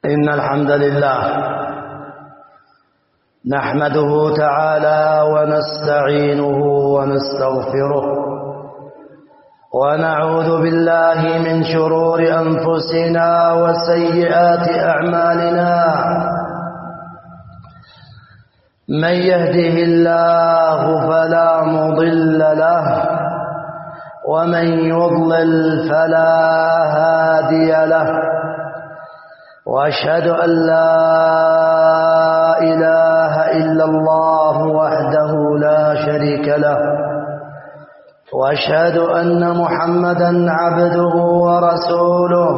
إن الحمد لله نحمده تعالى ونستعينه ونستغفره ونعوذ بالله من شرور أنفسنا وسيئات أعمالنا. من يهده الله فلا مضل له ومن يضلل فلا هادي له، وأشهد أن لا إله إلا الله وحده لا شريك له، وأشهد أن محمدا عبده ورسوله.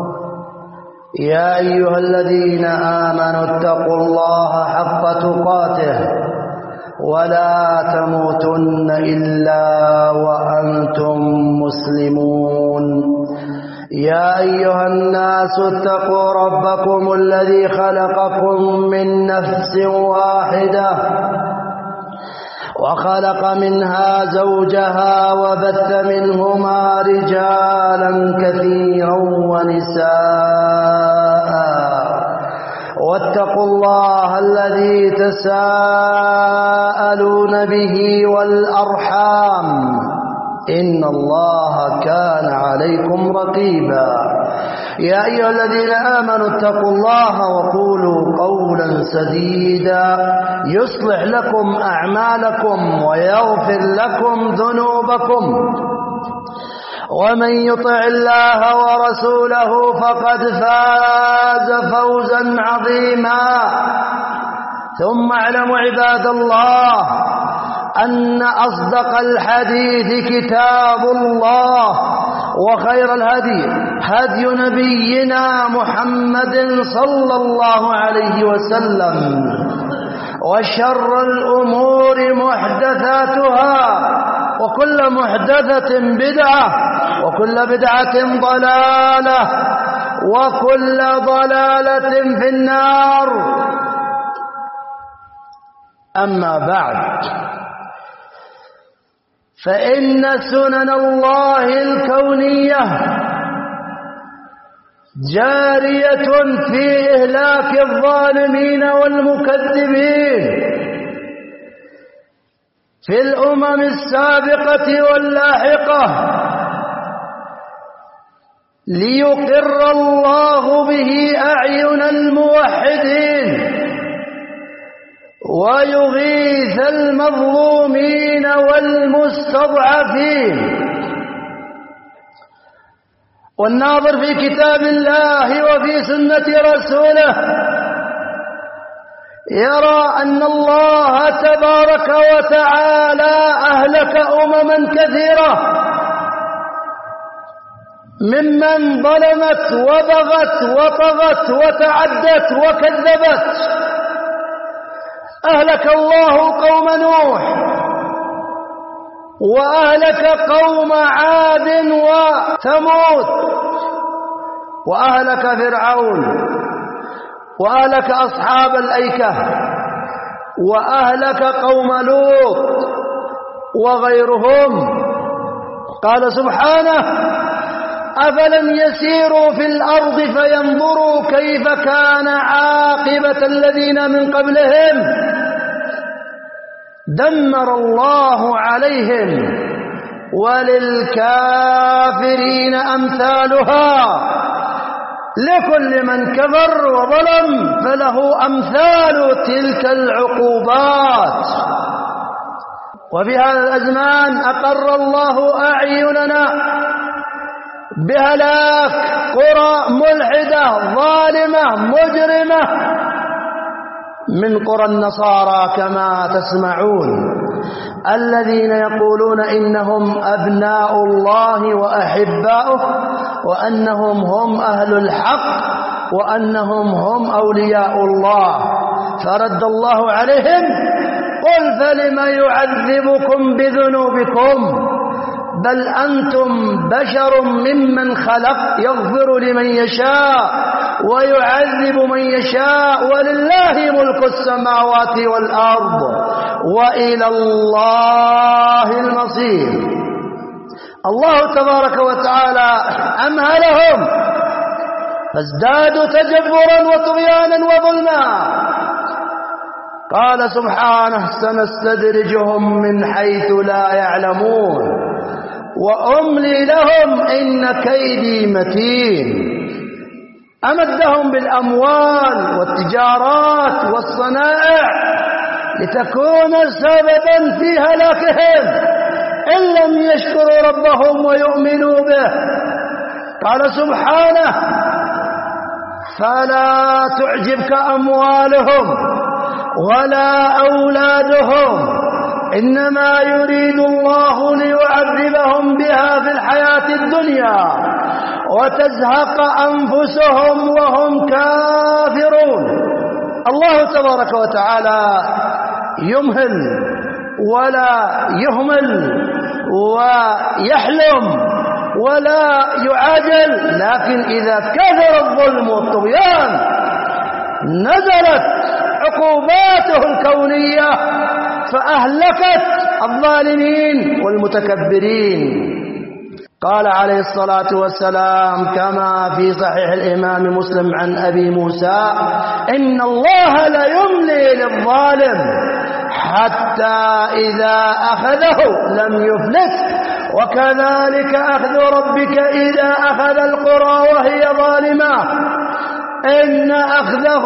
يا أيها الذين آمنوا اتقوا الله حق تقاته ولا تموتن إلا وأنتم مسلمون. يا أيها الناس اتقوا ربكم الذي خلقكم من نفس واحدة وخلق منها زوجها وبث منهما رجالا كثيرا ونساء، واتقوا الله الذي تساءلون به والأرحام إن الله كان عليكم رقيبا. يا أيها الذين آمنوا اتقوا الله وقولوا قولا سديدا يصلح لكم أعمالكم ويغفر لكم ذنوبكم، ومن يطع الله ورسوله فقد فاز فوزا عظيما. ثم اعلموا عباد الله أن أصدق الحديث كتاب الله، وخير الهدي هدي نبينا محمد صلى الله عليه وسلم، وشر الأمور محدثاتها، وكل محدثة بدعة، وكل بدعة ضلالة، وكل ضلالة في النار. أما بعد، فإن سنن الله الكونية جارية في إهلاك الظالمين والمكذبين في الأمم السابقة واللاحقة، ليقر الله به أعين الموحدين ويغيث المظلومين والمستضعفين. والناظر في كتاب الله وفي سنة رسوله يرى أن الله تبارك وتعالى أهلك أمما كثيرة ممن ظلمت وبغت وطغت وتعدت وكذبت. أهلك الله قوم نوح، وأهلك قوم عاد وثمود، وأهلك فرعون، وأهلك أصحاب الأيكة، وأهلك قوم لوط وغيرهم. قال سبحانه: أفلم يسيروا في الأرض فينظروا كيف كان عاقبة الذين من قبلهم دمر الله عليهم وللكافرين أمثالها لكل من كفر وظلم فله أمثال تلك العقوبات. وفي هذا الأزمان أقر الله أعيننا بهلاك قرى ملحدة ظالمة مجرمة من قرى النصارى كما تسمعون، الذين يقولون إنهم أبناء الله وأحباؤه، وأنهم هم أهل الحق، وأنهم هم أولياء الله. فرد الله عليهم: قل فلم يعذبكم بذنوبكم بل أنتم بشر ممن خلق يغفر لمن يشاء ويعذب من يشاء ولله ملك السماوات والأرض وإلى الله المصير. الله تبارك وتعالى أمهلهم فازدادوا تجبرا وطغيانا وظلما. قال سبحانه: سنستدرجهم من حيث لا يعلمون وأملي لهم إن كيدي متين. أمدهم بالأموال والتجارات والصنائع لتكون سببا في هلاكهم إن لم يشكروا ربهم ويؤمنوا به. قال سبحانه: فلا تعجبك أموالهم ولا أولادهم إنما يريد الله ليعذبهم بها في الحياة الدنيا وتزهق أنفسهم وهم كافرون. الله تبارك وتعالى يمهل ولا يهمل ويحلم ولا يعاجل، لكن إذا كثر الظلم والطغيان نزلت عقوباته الكونية فأهلكت الظالمين والمتكبرين. قال عليه الصلاة والسلام كما في صحيح الإمام مسلم عن أبي موسى: إن الله ليملي للظالم حتى إذا أخذه لم يفلت وكذلك أخذ ربك إذا أخذ القرى وهي ظالمة إن أخذه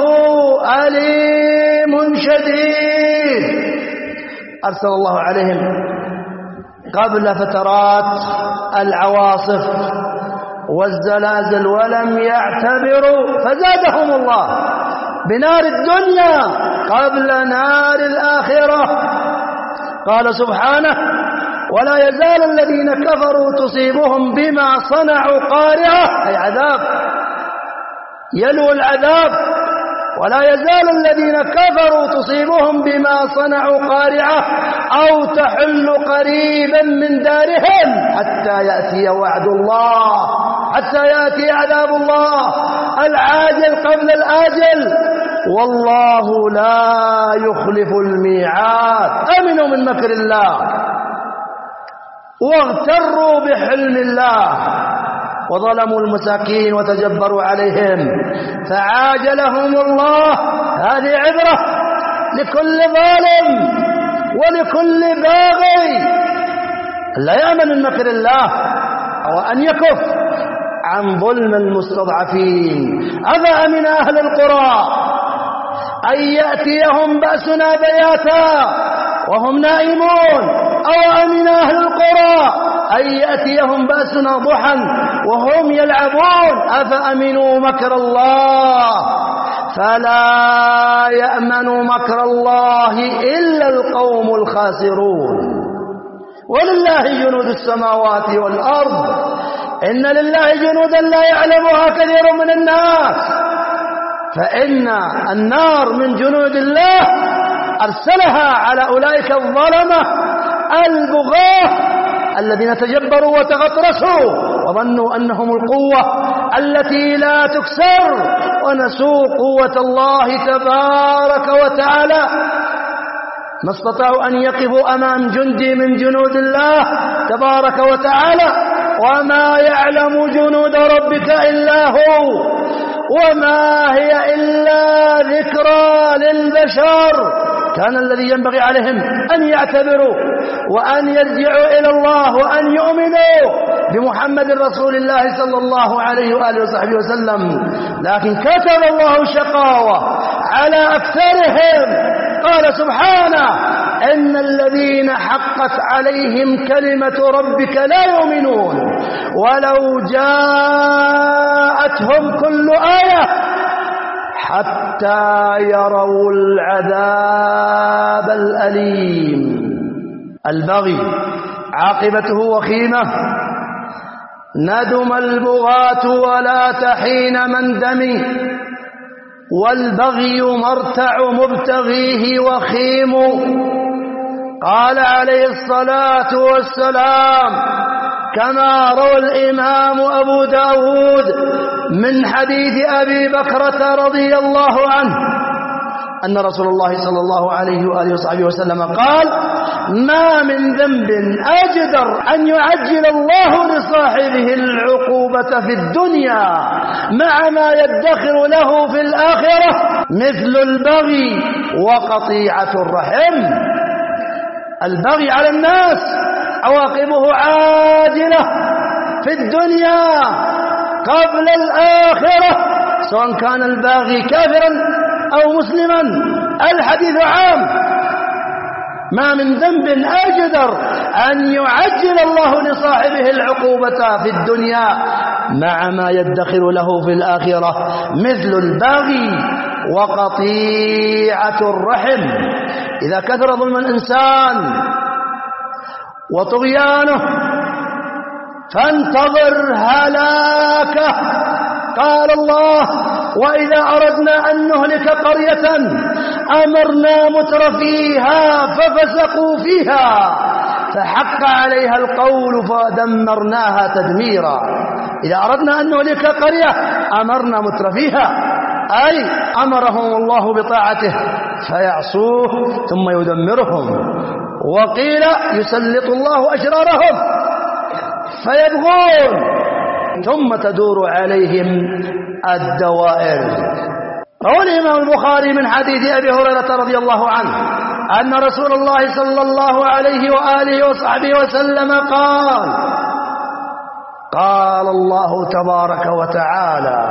أليم شديد. أرسل الله عليهم قبل فترات العواصف والزلازل ولم يعتبروا فزادهم الله بنار الدنيا قبل نار الآخرة. قال سبحانه: ولا يزال الذين كفروا تصيبهم بما صنعوا قارعة، أي عذاب يلو العذاب. ولا يزال الذين كفروا تصيبهم بما صنعوا قارعة أو تحل قريبا من دارهم حتى يأتي وعد الله، حتى يأتي عذاب الله العاجل قبل الآجل، والله لا يخلف الميعاد. أمنوا من مكر الله واغتروا بحلم الله وظلموا المساكين وتجبروا عليهم فعاجلهم الله. هذه عبرة لكل ظالم ولكل باغي لا يأمن من مكر الله وأن يكف عن ظلم المستضعفين. أفأمن أهل القرى أن يأتيهم بأسنا بياتا وهم نائمون أو أمن أهل القرى أن يأتيهم بأسنا ضحى وهم يلعبون أفأمنوا مكر الله فلا يأمن مكر الله إلا القوم الخاسرون. ولله جنود السماوات والأرض إن لله جنودا لا يعلمها كثير من الناس. فإن النار من جنود الله أرسلها على أولئك الظلمة البغاة الذين تجبروا وتغطرسوا وظنوا أنهم القوة التي لا تكسر ونسوا قوة الله تبارك وتعالى. ما استطاعوا أن يقفوا أمام جندي من جنود الله تبارك وتعالى. وما يعلم جنود ربك إلا هو وما هي إلا ذكرى للبشر. كان الذي ينبغي عليهم أن يعتبروا وأن يرجعوا إلى الله وأن يؤمنوا بمحمد رسول الله صلى الله عليه وآله وصحبه وسلم، لكن كتب الله شقاوة على أكثرهم. قال سبحانه: إن الذين حقت عليهم كلمة ربك لا يؤمنون ولو جاءتهم كل آية حتى يروا العذاب الأليم. البغي عاقبته وخيمة. ندم البغاة ولا تحين مندم والبغي مرتع مبتغيه وخيم. قال عليه الصلاة والسلام كما روى الإمام أبو داود من حديث أبي بكرة رضي الله عنه أن رسول الله صلى الله عليه وآله وصحبه وسلم قال: ما من ذنب أجدر أن يعجل الله لصاحبه العقوبة في الدنيا مع ما يدخر له في الآخرة مثل البغي وقطيعة الرحم. البغي على الناس عواقبه عاجلة في الدنيا قبل الآخرة، سواء كان الباغي كافرا أو مسلما. الحديث عام. ما من ذنب أجدر أن يعجل الله لصاحبه العقوبة في الدنيا مع ما يدخر له في الآخرة مثل الباغي وقطيعة الرحم. إذا كثر ظلم الإنسان وطغيانه فانتظر هلاكه. قال الله: وإذا أردنا أن نهلك قرية أمرنا مترفيها ففسقوا فيها فحق عليها القول فدمرناها تدميرا. إذا أردنا أن نهلك قرية أمرنا مترفيها، أي أمرهم الله بطاعته فيعصوه ثم يدمرهم، وقيل يسلط الله أشرارهم فيبغون ثم تدور عليهم الدوائر. روى الإمام البخاري من حديث أبي هريرة رضي الله عنه أن رسول الله صلى الله عليه وآله وصحبه وسلم قال: قال الله تبارك وتعالى: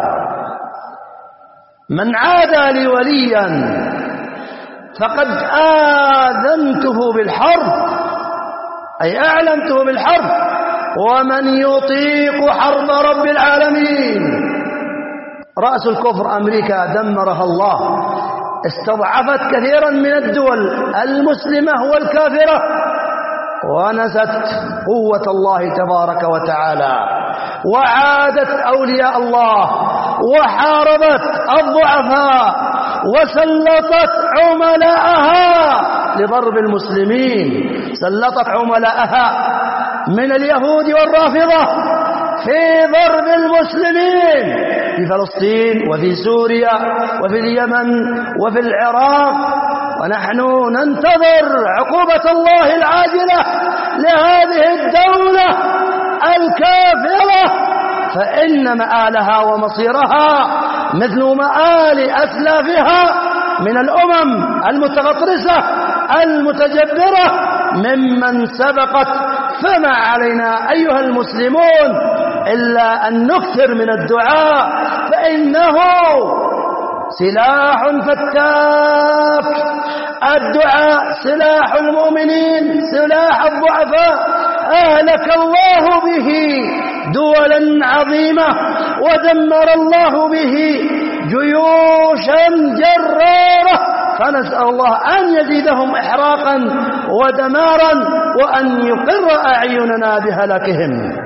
من عادى لي وليا فقد آذنته بالحرب، أي أعلنته بالحرب. ومن يطيق حرب رب العالمين. رأس الكفر أمريكا دمرها الله، استضعفت كثيرا من الدول المسلمة والكافرة ونست قوة الله تبارك وتعالى، وعادت أولياء الله وحاربت الضعفاء وسلطت عملاءها لضرب المسلمين. سلطت عملاءها من اليهود والرافضة في ضرب المسلمين في فلسطين وفي سوريا وفي اليمن وفي العراق. ونحن ننتظر عقوبة الله العاجلة لهذه الدولة الكافرة، فإن مآلها ومصيرها مثل مآل أسلافها من الأمم المتغطرسة المتجبرة ممن سبقت. فما علينا أيها المسلمون إلا أن نكثر من الدعاء، فإنه سلاح فتاك. الدعاء سلاح المؤمنين، سلاح الضعفاء. أهلك الله به دولا عظيمة ودمر الله به جيوشا جرارة، فنسأل الله أن يزيدهم إحراقا ودمارا وأن يقر أعيننا بهلاكهم.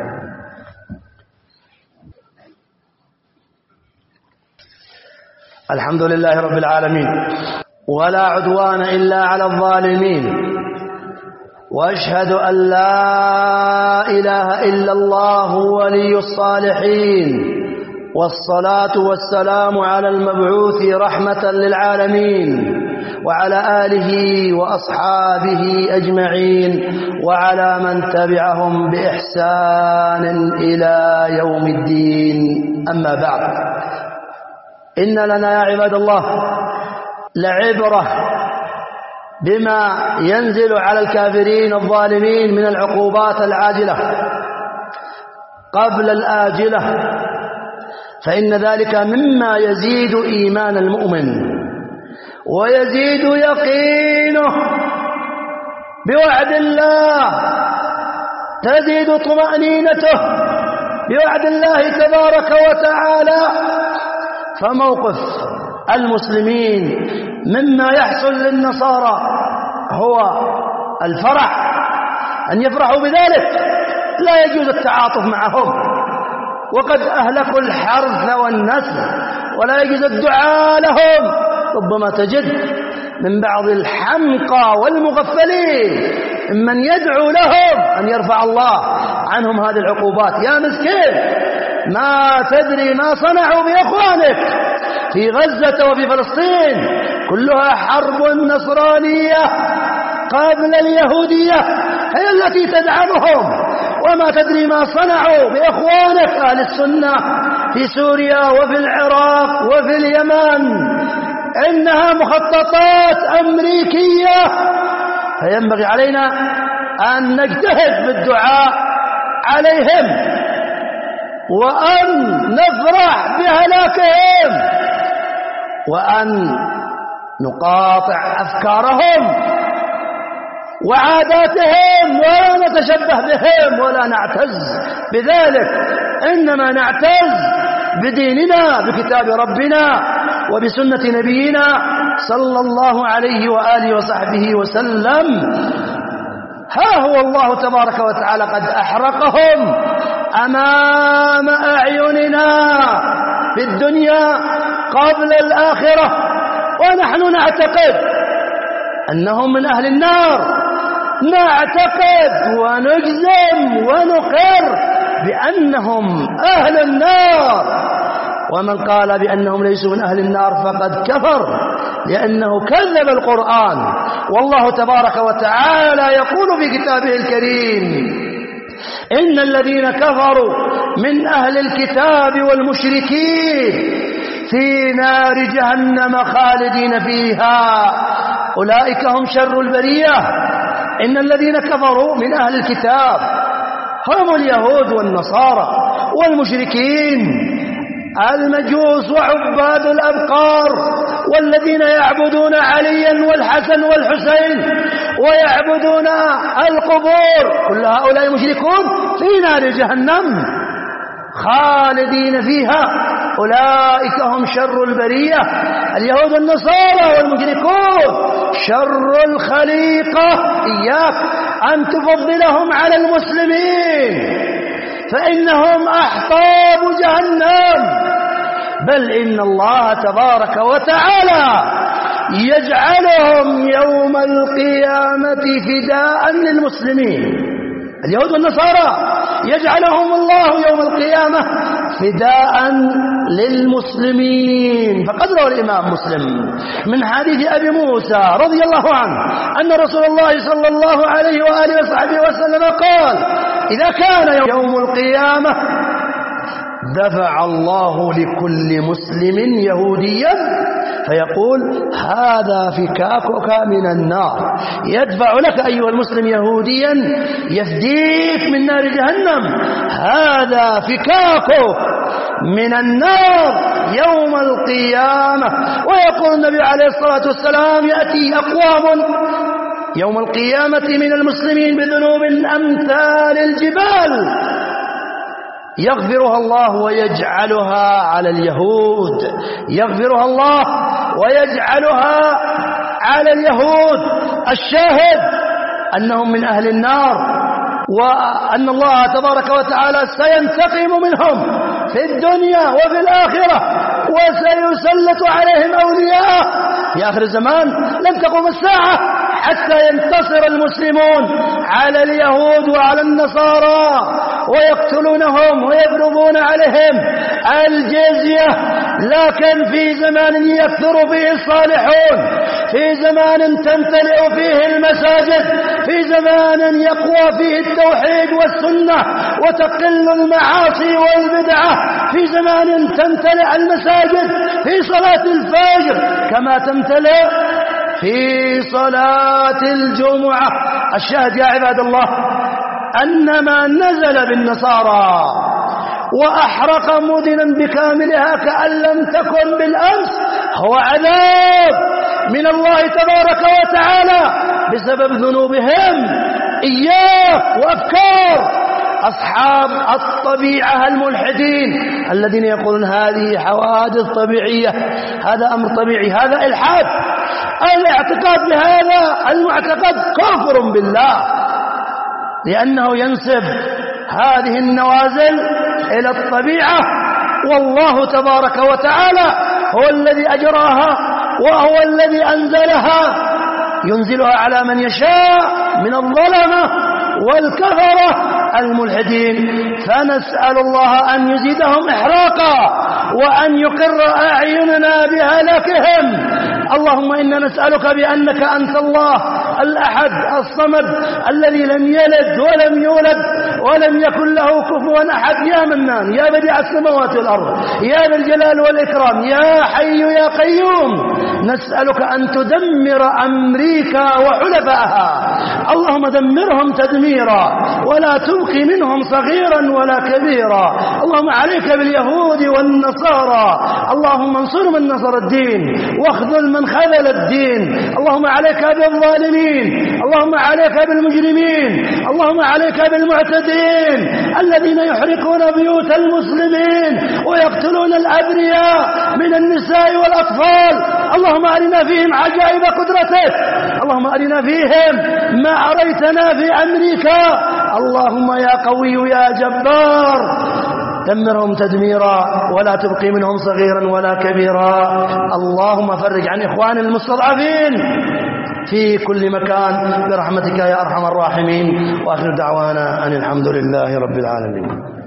الحمد لله رب العالمين، ولا عدوان إلا على الظالمين، وأشهد أن لا إله إلا الله ولي الصالحين، والصلاة والسلام على المبعوث رحمة للعالمين وعلى آله وأصحابه أجمعين وعلى من تبعهم بإحسان إلى يوم الدين. أما بعد، إن لنا يا عباد الله لعبرة بما ينزل على الكافرين الظالمين من العقوبات العاجلة قبل الآجلة، فإن ذلك مما يزيد إيمان المؤمن ويزيد يقينه بوعد الله، تزيد طمأنينته بوعد الله تبارك وتعالى. فموقف المسلمين مما يحصل للنصارى هو الفرح، أن يفرحوا بذلك، لا يجوز التعاطف معهم، وقد أهلكوا الحرث والنسل، ولا يجوز الدعاء لهم. ربما تجد من بعض الحمقى والمغفلين من يدعو لهم أن يرفع الله عنهم هذه العقوبات. يا مسكين، ما تدري ما صنعوا بإخوانك في غزة وفي فلسطين، كلها حرب نصرانية قبل اليهودية هي التي تدعمهم، وما تدري ما صنعوا بإخوانك أهل السنة في سوريا وفي العراق وفي اليمن، إنها مخططات أمريكية. فينبغي علينا أن نجتهد بالدعاء عليهم وأن نفرح بهلاكهم وأن نقاطع أفكارهم وعاداتهم ولا نتشبه بهم ولا نعتز بذلك، إنما نعتز بديننا بكتاب ربنا وبسنة نبينا صلى الله عليه وآله وصحبه وسلم. ها هو الله تبارك وتعالى قد أحرقهم أمام أعيننا في الدنيا قبل الآخرة، ونحن نعتقد أنهم من أهل النار، نعتقد ونجزم ونقر بأنهم أهل النار. ومن قال بأنهم ليسوا من أهل النار فقد كفر، لأنه كذب القرآن. والله تبارك وتعالى يقول في كتابه الكريم: إن الذين كفروا من أهل الكتاب والمشركين في نار جهنم خالدين فيها أولئك هم شر البرية. إن الذين كفروا من أهل الكتاب هم اليهود والنصارى والمشركين، المجوس وعباد الأبقار والذين يعبدون عليا والحسن والحسين ويعبدون القبور، كل هؤلاء مشركون في نار جهنم خالدين فيها أولئك هم شر البرية. اليهود والنصارى والمشركون شر الخليقة، إياك أن تفضلهم على المسلمين فإنهم أحطاب جهنم، بل إن الله تبارك وتعالى يجعلهم يوم القيامة فداء للمسلمين. اليهود والنصارى يجعلهم الله يوم القيامة فداء للمسلمين. فقد روى الإمام مسلم من حديث أبي موسى رضي الله عنه أن رسول الله صلى الله عليه وآله وصحبه وسلم قال: إذا كان يوم القيامة دفع الله لكل مسلم يهوديا فيقول: هذا فكاكك من النار. يدفع لك أيها المسلم يهوديا يفديك من نار جهنم، هذا فكاكك من النار يوم القيامة. ويقول النبي عليه الصلاة والسلام: يأتي أقوام يوم القيامة من المسلمين بذنوب أمثال الجبال يغفرها الله ويجعلها على اليهود، يغفرها الله ويجعلها على اليهود. الشاهد أنهم من أهل النار، وأن الله تبارك وتعالى سينتقم منهم في الدنيا وفي الآخرة، وسيسلط عليهم أولياء في آخر الزمان. لن تقوم الساعة حتى ينتصر المسلمون على اليهود وعلى النصارى ويقتلونهم ويفرضون عليهم الجزية. لكن في زمان يكثر فيه الصالحون، في زمان تمتلئ فيه المساجد، في زمان يقوى فيه التوحيد والسنة وتقل المعاصي والبدعة، في زمان تمتلئ المساجد في صلاة الفجر كما تمتلئ في صلاة الجمعة. الشاهد يا عباد الله أن ما نزل بالنصارى وأحرق مدنا بكاملها كأن لم تكن بالأمس هو عذاب من الله تبارك وتعالى بسبب ذنوبهم إياه وأفكار أصحاب الطبيعة الملحدين الذين يقولون هذه حوادث طبيعية، هذا أمر طبيعي، هذا إلحاد. الاعتقاد بهذا المعتقد كفر بالله، لأنه ينسب هذه النوازل إلى الطبيعة، والله تبارك وتعالى هو الذي أجراها وهو الذي أنزلها، ينزلها على من يشاء من الظلمة والكفرة الملحدين. فنسأل الله أن يزيدهم إحراقا وأن يقر أعيننا بهلاكهم اللهم إنا نسألك بأنك أنت الله الأحد الصمد الذي لم يلد ولم يولد ولم يكن له كفوا أحد، يا منان يا بديع السماوات والأرض يا ذا الجلال والإكرام يا حي يا قيوم، نسألك أن تدمر أمريكا وحلفائها، اللهم دمرهم تدميرا ولا تبقي منهم صغيرا ولا كبيرا، اللهم عليك باليهود والنصارى، اللهم انصر من نصر الدين واخذل من خذل الدين، اللهم عليك بالظالمين، اللهم عليك بالمجرمين، اللهم عليك بالمعتدين الذين يحرقون بيوت المسلمين ويقتلون الأبرياء من النساء والأطفال، اللهم أرنا فيهم عجائب قدرتك، اللهم أرنا فيهم ما أريتنا في أمريكا، اللهم يا قوي يا جبار دمرهم تدميرا ولا تبقي منهم صغيرا ولا كبيرا، اللهم فرج عن إخوان المستضعفين في كل مكان برحمتك يا أرحم الراحمين، وآخر دعوانا أن الحمد لله رب العالمين.